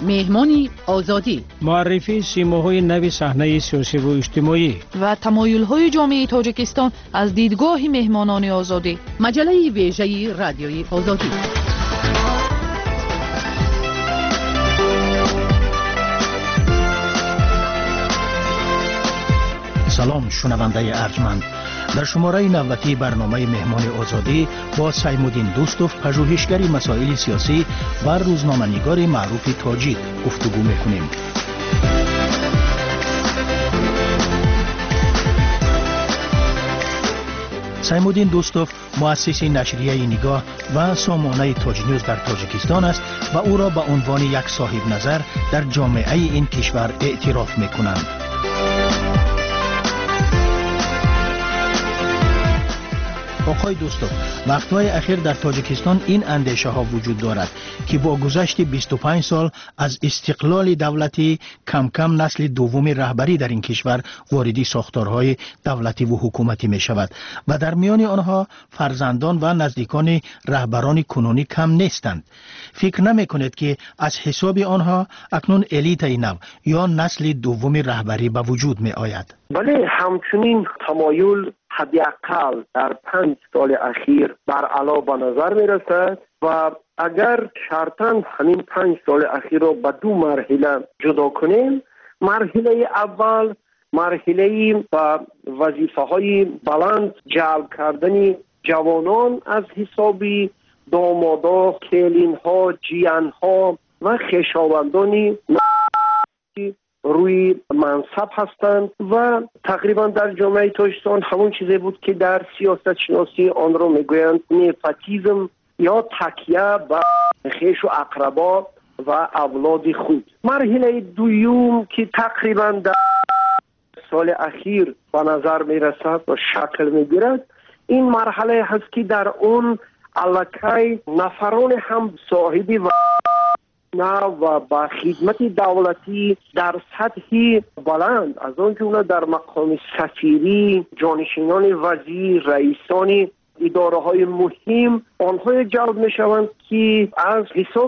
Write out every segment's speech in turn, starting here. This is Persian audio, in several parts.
مهمان آزادی، معرفی سیماهای نوی صحنه سیاسی و اجتماعی و تمایل‌های جامعه تاجیکستان از دیدگاه مهمانان آزادی. مجله ویژه رادیوی آزادی. سلام شنونده ارجمند. در شماره 90 برنامه مهمان آزادی با سیمودین دوستوف، پژوهشگر مسائل سیاسی و روزنامه‌نگار معروف تاجیک گفتگو می‌کنیم. سیمودین دوستوف مؤسس نشریه نگاه و سامانه تاج نیوز در تاجیکستان است و او را به عنوان یک صاحب نظر در جامعه این کشور اعتراف می‌کنند. آقای دوستوف، وقتهای اخیر در تاجیکستان این اندیشه ها وجود دارد که با گذشت 25 سال از استقلال دولتی کم کم نسل دوم رهبری در این کشور واردی ساختارهای دولتی و حکومتی می شود و در میان آنها فرزندان و نزدیکان رهبران کنونی کم نیستند. فکر نمی کنید که از حساب آنها اکنون الیت نو یا نسل دوم رهبری به وجود می آید؟ بله، همچنین تمایل حداقل در 5 سال اخیر بر علا به نظر می رسد و اگر شرطاً همین 5 سال اخیر را به 2 مرحله جدا کنیم، مرحله اول مرحله با وظیفه های بلند جلب کردن جوانان از حساب دامادا، کلین ها، جیان ها و خویشاوندان روی منصب هستند و تقریبا در جامعه تاجیکستان همون چیزی بود که در سیاست شناسی آن را میگویند نپوتیسم یا تکیه به خویش و اقربا و اولاد خود. مرحله دوم که تقریبا در سال اخیر به نظر میرسد و شکل میگیرد، این مرحله هست که در اون الکی نفران هم صاحبی و با خدمت دولتی در سطح بلند، از آن جمله در مقام سفیری، جانشینان وزیر، رئیسان اداره های مهم، آنها جلب می شوند که از حساب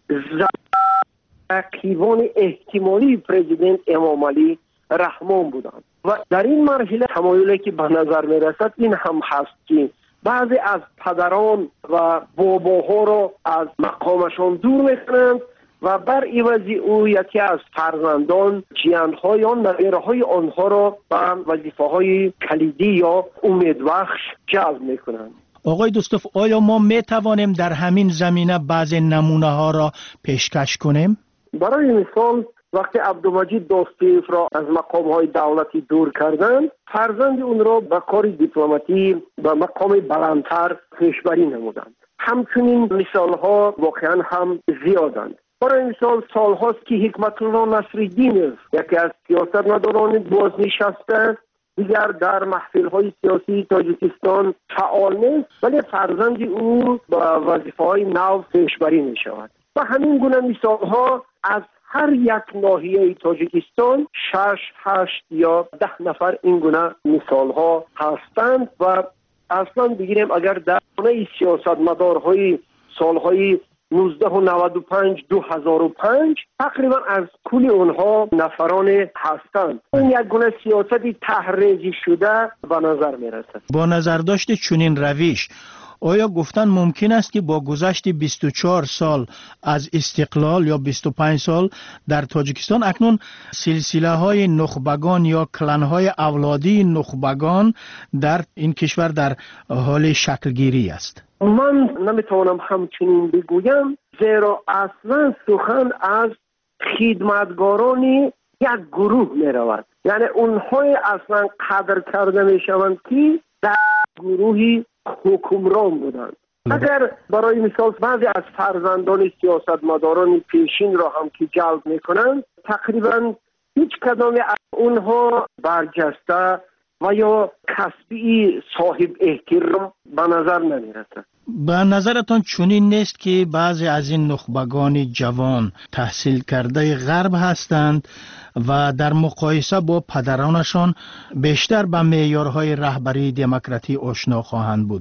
رقیبان احتمالی پرزیدنت امام علی رحمان بودند. و در این مرحله تمایلی که به نظر می رسد این هم هست که بعضی از پدران و باباها را از مقامشان دور میکنند و بر عوض او یکی از فرزندان، جیانها یا نوه‌های آنها را به وظیفه‌های کلیدی یا امیدبخش جلب میکنند. آقای دوستوف، آیا ما میتوانیم در همین زمینه بعضی نمونه ها را پیشکش کنیم؟ برای مثال وقتی عبدالمجید دوستیف را از مقام‌های دولتی دور کردند، فرزند اون را به کار دیپلماتی به مقام بلندتر پیشبری نمودند. همچنین مثال‌ها واقعا هم زیادند. برای مثال سال‌هاست که حکمت الله نصرالدین یکی از سیاستمداران بازنشسته دیگر در محفل‌های سیاسی تاجیکستان فعال نیست، ولی فرزند او به وظیفه‌های نو پیشبری می‌شود. و همین گونه مثال‌ها از هر یک ناحیه تاجیکستان 6، 8 یا 10 نفر این گونه مثال‌ها هستند و اصلا بگیریم اگر در گونه سیاستمدارهای سال‌های 1995 2005 تقریبا از کل اونها نفران هستند. این یک گونه سیاستی تحریزی شده به نظر میرسد. با نظر داشت چنین روش، آیا گفتن ممکن است که با گذشت 24 سال از استقلال یا 25 سال در تاجیکستان اکنون سلسله های نخبگان یا کلان های اولادی نخبگان در این کشور در حال شکل گیری است؟ من نمیتوانم همچنین بگویم، زیرا اصلا سخن از خدمتگاران یک گروه می رود. یعنی اونهای اصلا قدر کرده می شوند که در گروهی حکمران بودند. اگر برای مثال بعضی از فرزندان سیاستمداران پیشین را هم که جلب می کنند، تقریبا هیچ کدام از اونها برجسته و یا کسبی صاحب احترام به نظر نمی رسد. به نظرتان چنین نیست که بعضی از این نخبگان جوان تحصیل کرده غرب هستند و در مقایسه با پدرانشان بیشتر به معیارهای رهبری دموکراتی آشنا خواهند بود؟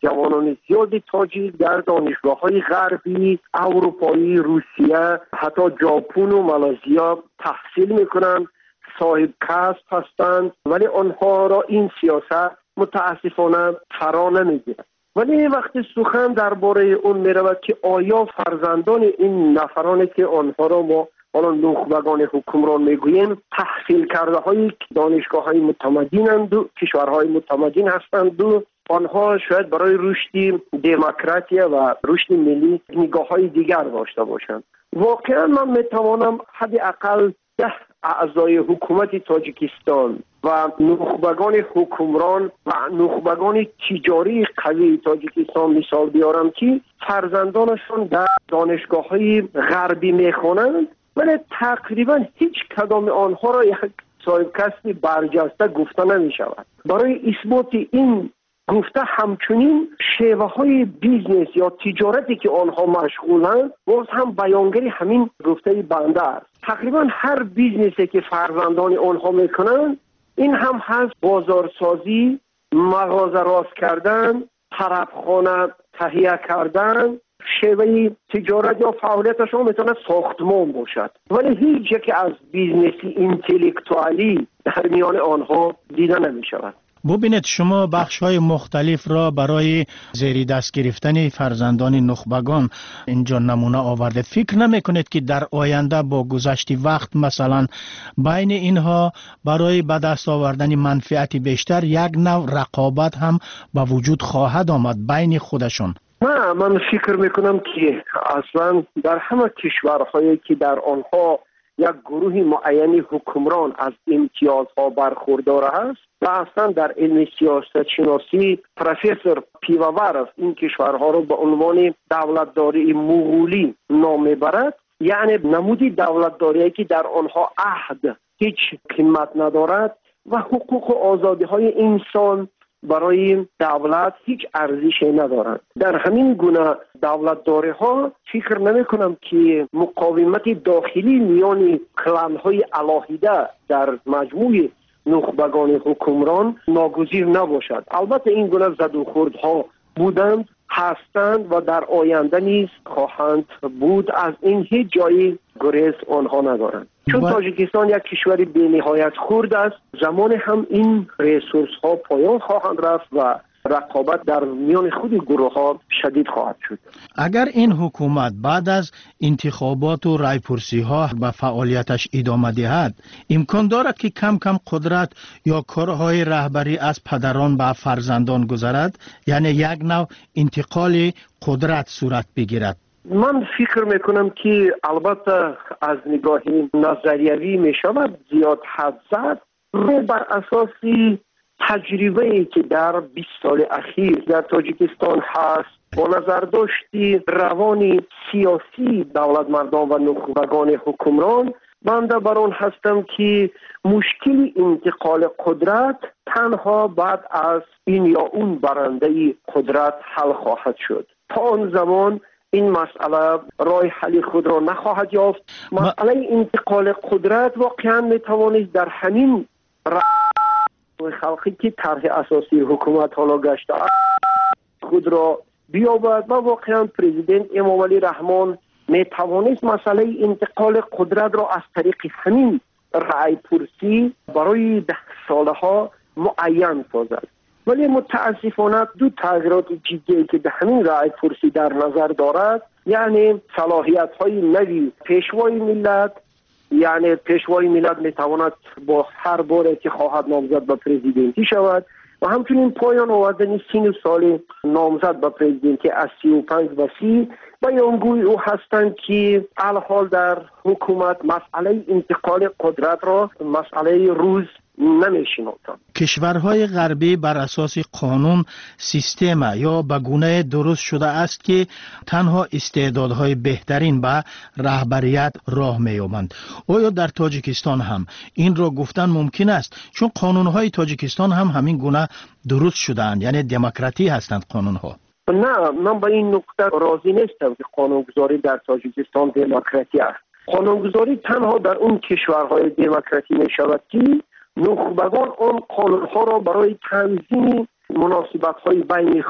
جوانان زیادی تاجیک در دانشگاه‌های غربی، اروپایی، روسیه، حتی ژاپن و مالزیا تحصیل میکنند، صاحب کسب هستند، ولی آنها را این سیاست متاسفانه فرا نمیگیرد. ولی وقتی سخن درباره اون میرود که آیا فرزندان این نفرانی که آنها را ما حالا نخبگان حکمران میگوییم تحصیل کرده های دانشگاه های متمدنند و کشورهای متمدن هستند و آنها شاید برای رشد دموکراسی و رشد ملی نگاه های دیگر داشته باشند. واقعا من میتوانم حداقل 10 اعضای حکومت تاجیکستان و نخبگان حکمران و نخبگان تجاری قوی تاجیکستان مثال بیارم که فرزندانشون در دانشگاه‌های غربی میخوانند، ولی تقریبا هیچ کدام آنها را یک صاحب کسب برجسته گفته نمی شود. برای اثبات این گفته همچنین شیوه های بیزنس یا تجارتی که آنها مشغولند باز هم بیانگری همین گفته بنده است. تقریبا هر بیزنسی که فرزندان آنها میکنند این هم هست بازارسازی، مغازه راست کردن، طرفخانه تهیه کردن، شیوه تجارت یا فعالیتشون میتونه ساختمان باشد، ولی هیچ یک از بیزنسی اینتלקتوالی در میان آنها دیده نمی شود. ببینید شما بخش‌های مختلف را برای زیر دست گرفتن فرزندان نخبگان اینجا نمونه آورده. فکر نمی‌کنید که در آینده با گذشت وقت مثلا بین اینها برای به دست آوردن منفعت بیشتر یک نوع رقابت هم به وجود خواهد آمد بین خودشون؟ نه، من فکر میکنم که اصلا در همه کشورهایی که در آنها یک گروه معینی حکمران از امتیازها برخوردار است و اصلا در علم سیاست شناسی پروفسور پیوورف این کشورها رو به عنوان دولتداری مغولی نام میبرد، یعنی نمودی دولتداری که در آنها عهد هیچ قیمت ندارد و حقوق و آزادی های انسان برای دولت هیچ ارزشی ندارند. در همین گونه دولتداری ها فکر نمی کنم که مقاومت داخلی میان کلان های علاهیده در مجموع نخبگان حکمران ناگزیر نباشد. البته این گونه زد و خوردها بودند، هستند و در آینده نیز خواهند بود. از این هیچ جایی گریز آنها ندارند، چون تاجیکستان یک کشور بی نهایت خرد است. زمان هم این ریسورس ها پایان خواهند رفت و رقابت در میان خود گروه ها شدید خواهد شد. اگر این حکومت بعد از انتخابات و رایپرسی ها به فعالیتش ادامه دهد، امکان دارد که کم کم قدرت یا کارهای رهبری از پدران به فرزندان گذرد، یعنی یک نوع انتقال قدرت صورت بگیرد. من فکر میکنم که البته از نگاه نظریوی میشود زیاد حد زد، بر اساسی تجربه‌ای که در 20 سال اخیر در تاجیکستان هست با نظر داشتی روان سیاسی دولت مردان و نخبگان حکمران، بنده بر آن هستم که مشکل انتقال قدرت تنها بعد از این یا اون برنده قدرت حل خواهد شد. تا آن زمان این مسئله راه حل خود را نخواهد یافت. مسئله انتقال قدرت واقعا میتوانید در همین خلقی که طرح اساسی حکومت حالا گشته خود را بیابد و واقعا پرزیدنت امام علی رحمان میتوانست مسئله انتقال قدرت را از طریق همین رأی پرسی برای 10 ساله ها معین سازد. ولی متاسفانه دو تغییرات جدی که به همین رأی پرسی در نظر دارد، یعنی صلاحیت های نوی پیشوای ملت، یعنی پیشوای ملت میتواند با هر باره که خواهد نامزد به پرزیدنتی شود و همچنین پایان آوردن سن سال نامزد به پرزیدنتی از 35 و 30 بیانگوی او هستند که الحال در حکومت مسئله انتقال قدرت را مسئله روز نمیشناسند. کشورهای غربی بر اساس قانون سیستم یا به گونه درست شده است که تنها استعدادهای بهترین به رهبریت راه می‌یابند. آیا در تاجیکستان هم این را گفتن ممکن است؟ چون قانونهای تاجیکستان هم همین گونه درست شده‌اند، یعنی دموکراتی هستند قانونها. نه، من به این نکته راضی نیستم که قانونگذاری در تاجیکستان دموکراتی است. قانونگذاری تنها در اون کشورهای دموکراتی می شود که نخبگان آن قانونها را برای تنظیم مناسبت‌های بین خود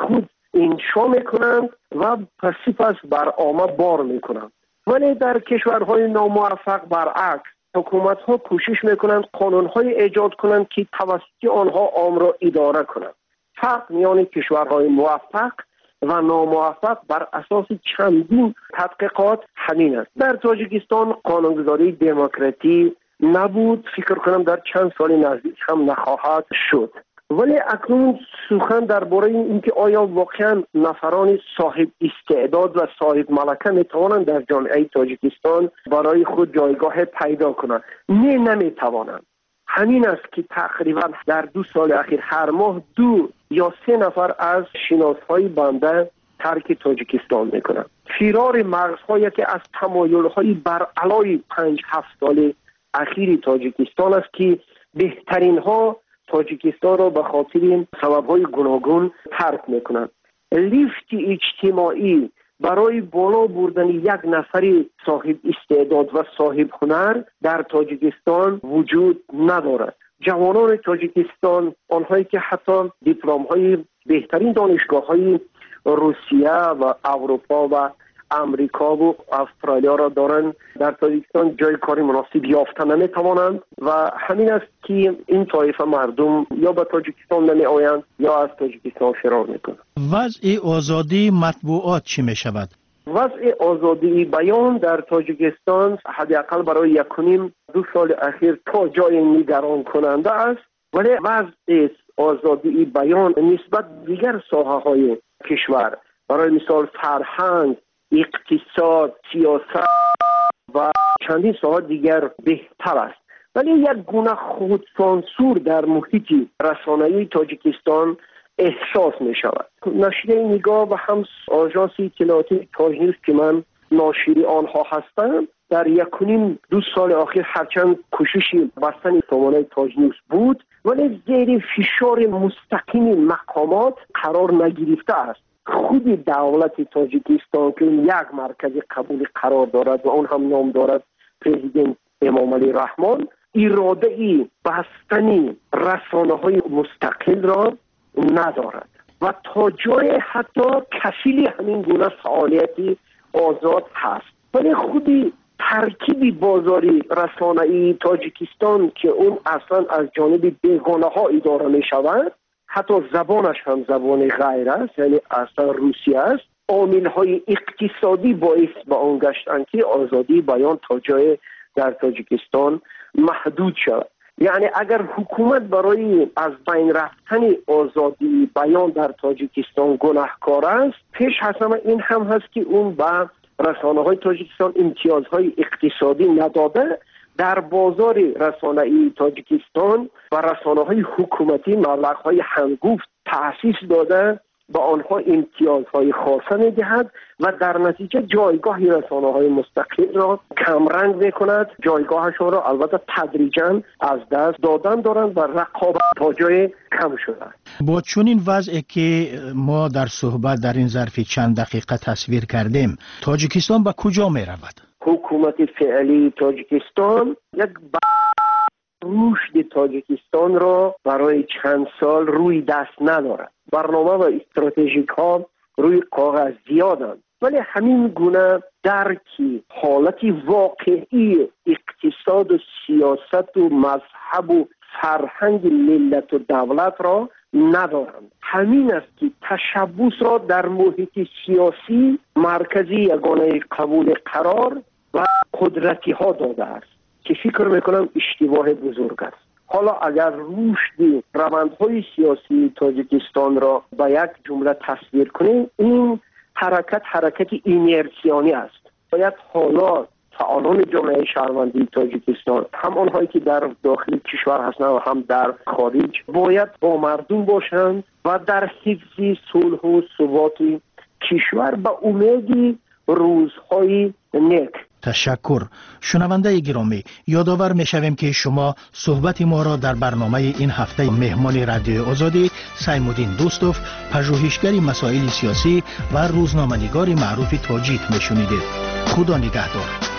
انشا میکنند و پس برآمد بار میکنند. ولی در کشورهای ناموفق برعکس، حکومت ها کوشش میکنند قانون های ایجاد کنند که توسط آنها عام را اداره کنند. فرق میان کشورهای موفق و ناموفق بر اساس چندین تحقیقات همین است. در تاجیکستان قانونگذاری دموکراتی نبود، فکر کنم در چند سال نزدیک هم نخواهد شد. ولی اکنون سخن درباره اینکه آیا واقعا نفران صاحب استعداد و صاحب ملکه میتوانند در جامعه تاجیکستان برای خود جایگاه پیدا کنند؟ نمیتوانند. همین است که تقریبا در 2 سال اخیر هر ماه 2 یا 3 نفر از شناسهای بنده ترک تاجیکستان میکنند. فرار مغزهایی که از تمایلهای بر علای 5-7 سال اخیر تاجیکستان است که بهترین ها تاجیکستان را به خاطر این سبب‌های گوناگون ترک میکنند. لیفت اجتماعی برای بالا بردن یک نفر صاحب استعداد و صاحب هنر در تاجیکستان وجود ندارد. جوانان تاجیکستان، آنهایی که حتی دیپلم‌های بهترین دانشگاه‌های روسیه و اروپا و امریکا و استرالیا را دارند، در تاجیکستان جای کاری مناسب یافته نمیتوانند و همین است که این طایفه مردم یا به تاجیکستان نمی آیند یا از تاجیکستان فرار میکنند. وضع آزادی مطبوعات چی می شود؟ وضع آزادی بیان در تاجیکستان حداقل برای 1.5-2 سال اخیر تا جای نگران کننده است، ولی وضع آزادی بیان نسبت دیگر ساحه های کشور، برای مثال فرهنگ، اقتصاد، سیاست و چندین ساحه دیگر بهتر است. ولی یک گونه خودسانسور در محیط رسانه‌ای تاجیکستان احساس می شود. نشریه نگاه و هم آژانس اطلاعاتی تاج نیوز که من ناشری آنها هستم، در 1.5-2 سال اخیر هرچند کوششی بستن سامانه تاج نیوز بود، ولی زیر فشار مستقیم مقامات قرار نگرفته است. خود دولت تاجیکستان که یک مرکز قبول قرار دارد و اون هم نام دارد پرزیدنت امام علی رحمان، اراده ای بستنی رسانه های مستقل را ندارد و تا جای حتی کفیل همین گونه فعالیتی آزاد هست. ولی خودی ترکیب بازاری رسانه‌ای تاجیکستان که اون اصلا از جانب بیگانه ها اداره می شود، حتی زبانش هم زبان غیر است، یعنی اصلا روسی است، عامل‌های اقتصادی باعث به آن گشتند که آزادی بیان تا جای در تاجیکستان محدود شود. یعنی اگر حکومت برای از بین رفتن آزادی بیان در تاجیکستان گناهکار است، پیش حسم این هم هست که اون به رسانه‌های تاجیکستان امتیازهای اقتصادی نداده، در بازار رسانه‌ای تاجیکستان و رسانه‌های حکومتی مبلغ‌های هنگفت تأسیس داده، با آنها امتیازهای خاصه می‌دهد و در نتیجه جایگاه رسانه‌های مستقل را کمرنگ می‌کند، جایگاهشان را البته تدریجاً از دست دادن دارند و رقابت تا جای کم شده. با چنین وضعی که ما در صحبت در این ظرف چند دقیقه تصویر کردیم، تاجیکستان به کجا می‌رود؟ حکومت فعلی تاجیکستان یک رشد تاجیکستان را برای چند سال روی دست ندارد. برنامه و استراتژیک ها روی کاغذ زیادند، ولی همین گونه درکی حالتی واقعی اقتصاد و سیاست و مذهب و فرهنگ ملت و دولت را ندارند. همین است که تشبث را در محیط سیاسی مرکزی یگانه قبول قرار و قدرتی ها داده است که فکر میکنم اشتباه بزرگ است. حالا اگر رشد روندهای سیاسی تاجیکستان را با یک جمله تصویر کنیم، این حرکت اینرسیانی است. باید حالا فعالان جامعه شهروندی تاجیکستان، هم آنهایی که در داخل کشور هستند و هم در خارج، باید با مردم باشند و در حفظ صلح و ثبات کشور به امید روزهای نیک. تشکر. شنونده گرامی، یادآور می‌شویم که شما صحبت ما را در برنامه این هفته مهمان رادیو آزادی سیمودین دوستوف، پژوهشگر مسائل سیاسی و روزنامه‌نگار معروف تاجیک می‌شنیدید. خدا نگهدار.